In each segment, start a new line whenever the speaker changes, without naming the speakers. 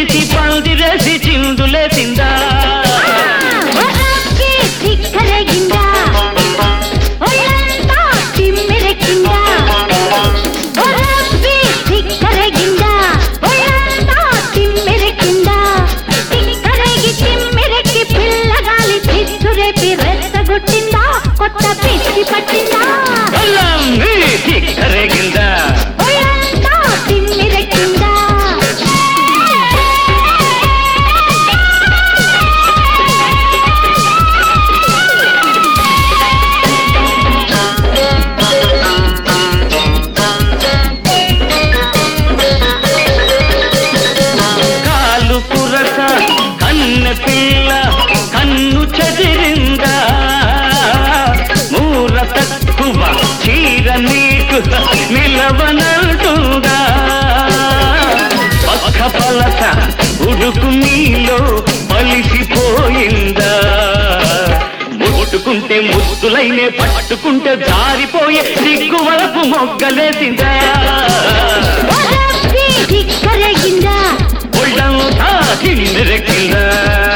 పిలిచి పందిరేసి చిందులేసిందా
కొత్త పిచ్చి పట్టిందా
కరేగిందా
తిమ్మిరెక్కిందా
కాలు పురస కన్న పిల్ల కన్ను చదిరిందా మూర తక్కువ చీర నీకు నిలవనంటుందా పక్క పలస ఉడుకు నీలో పలిసిపోయిందా ముట్టుకుంటే ముద్దులైనే పట్టుకుంటే జారిపోయే సిగ్గు వరకు మొగ్గలేసిందా ఒళ్ళంతా కిందెక్కిందా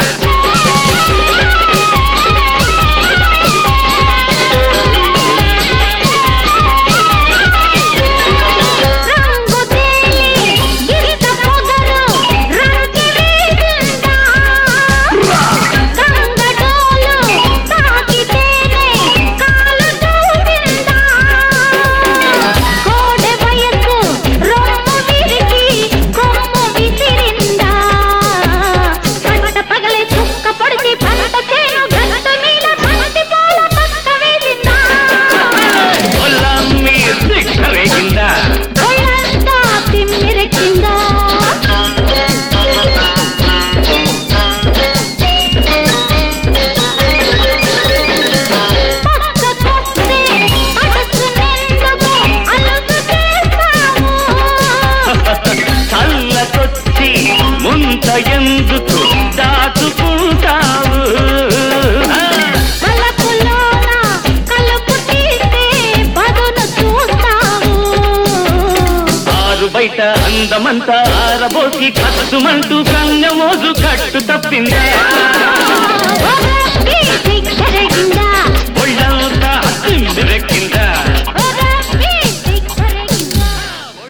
ముంత ఎందుకు దాచుకుంటావు ఆరు బయట అందమంతా ఆరబోసి కట్టుమంటూ కన్నమోజు కట్టు తప్పిందా